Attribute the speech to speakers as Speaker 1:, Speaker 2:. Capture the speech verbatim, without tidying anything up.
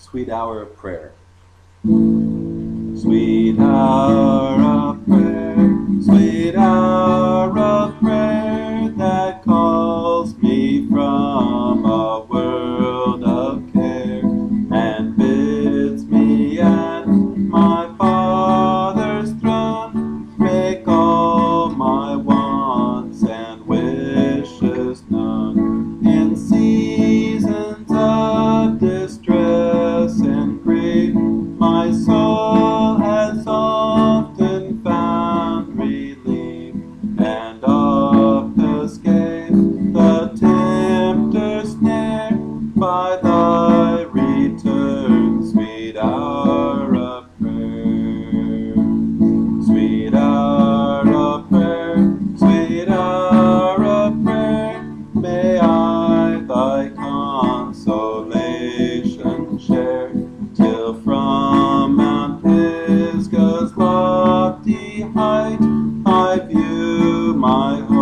Speaker 1: Sweet hour of prayer. Sweet hour of prayer, sweet hour of prayer that calls me from a world of care and bids me at my Father's throne make all my wants and wishes known. In seasons of distress and grief, my soul has often found relief, and oft escaped the tempter's snare by thy return, sweet hour of prayer. Sweet hour of prayer, sweet hour of prayer, may I thy consolation share, till from Mount Pisgah's lofty height I view my home.